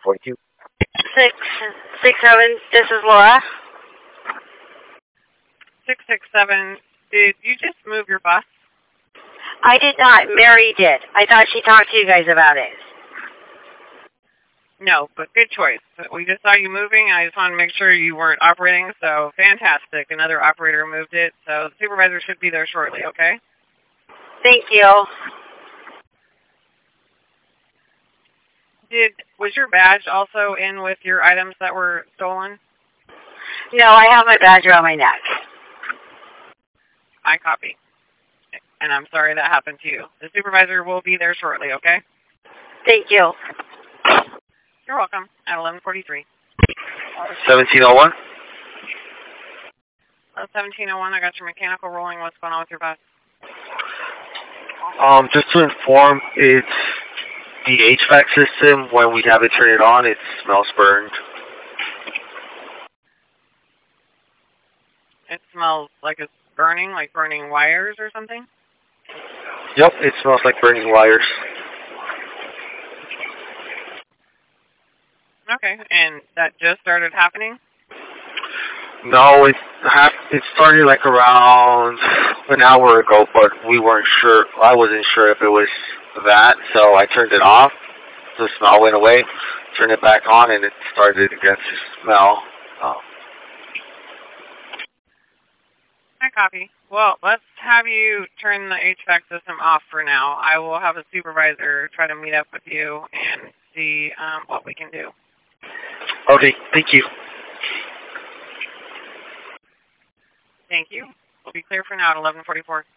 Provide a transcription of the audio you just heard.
1142. 667, this is Laura. 667, did you just move your bus? I did not. Mary did. I thought she talked to you guys about it. No, but good choice. We just saw you moving, and I just wanted to make sure you weren't operating, so fantastic. Another operator moved it, so the supervisor should be there shortly, okay? Thank you. Was your badge also in with your items that were stolen? No, I have my badge around my neck. I copy. And I'm sorry that happened to you. The supervisor will be there shortly, okay? Thank you. You're welcome. At 11:43. 1701. 1701, I got your mechanical rolling. What's going on with your bus? Just to inform, it's the HVAC system. When we have it turned on, it smells burned. It smells like it's burning, like burning wires or something? Yep, it smells like burning wires. Okay, and that just started happening? No, it started like around an hour ago, but we weren't sure. I wasn't sure if it was that, so I turned it off. The smell went away. Turned it back on, and it started again to smell. I copy. Well, let's have you turn the HVAC system off for now. I will have a supervisor try to meet up with you and see what we can do. Okay, thank you. Thank you. We'll be clear for now at 11:44.